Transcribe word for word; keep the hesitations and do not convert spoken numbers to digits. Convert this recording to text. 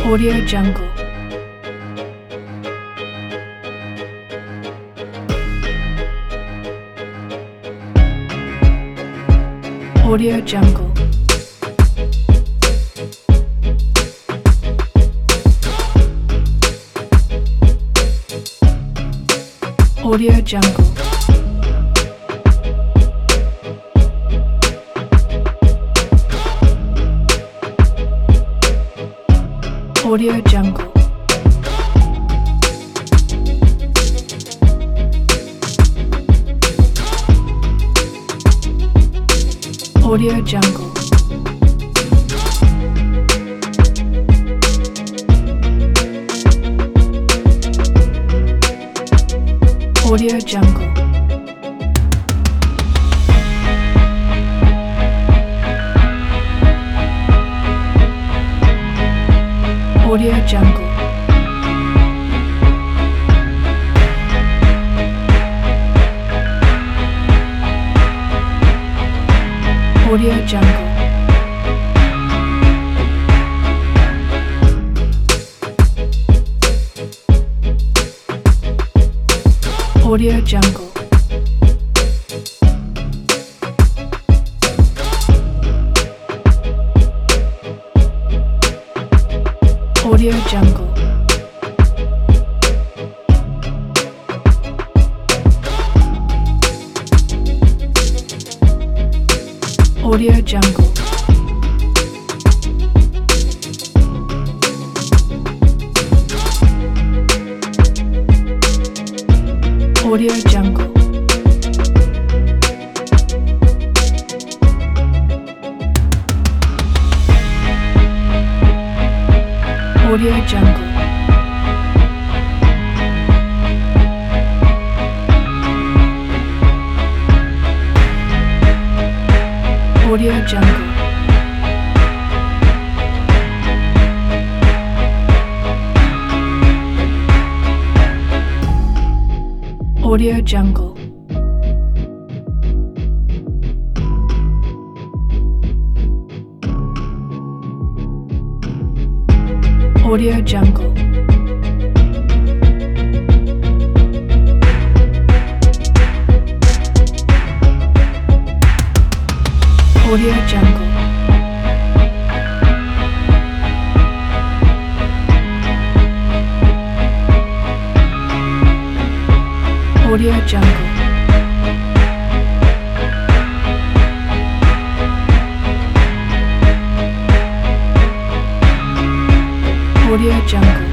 Audio Jungle. Audio Jungle. Audio Jungle. Audio Jungle. Audio Jungle. Audio Jungle. Audio Jungle. Audio Jungle. Audio Jungle. Audio Jungle. Audio Jungle. Audio Jungle. Audio Jungle. Audio Jungle. Audio Jungle. Audio Jungle. Audio Jungle. Audio Jungle. Audio Jungle.